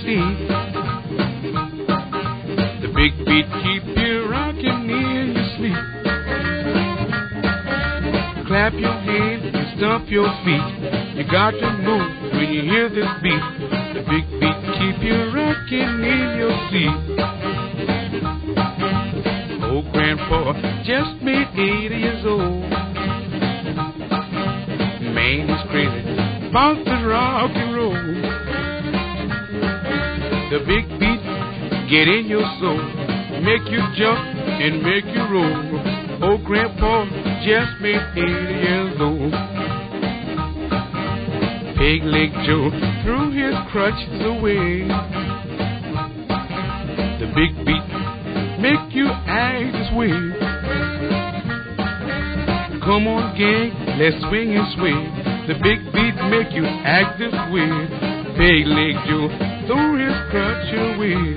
seat. The big beat keep you rocking in your sleep. Clap your hands and stomp your feet. You got to move when you hear this beat. The big beat keep you rocking in your seat. Old grandpa just made 80 years old. Man, he's crazy about the rock and roll. The big beat get in your soul, make you jump and make you roll. Old grandpa just made 80 years old. Peg leg Joe threw his crutches away. The big beat make you act this way. Come on, gang, let's swing and sway. The big beat make you act this way. Peg leg Joe threw his crutch away.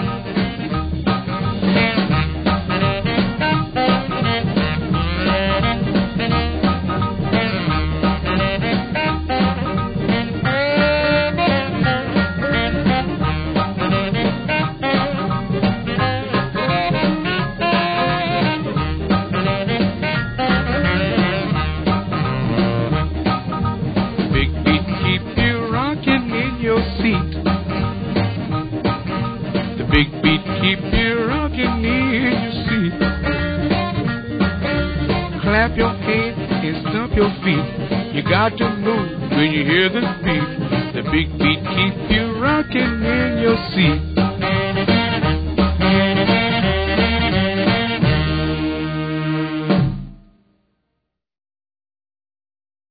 The big beat keep you rocking in your seat. Clap your hands and stomp your feet. You got to move when you hear this beat. The big beat keep you rocking in your seat.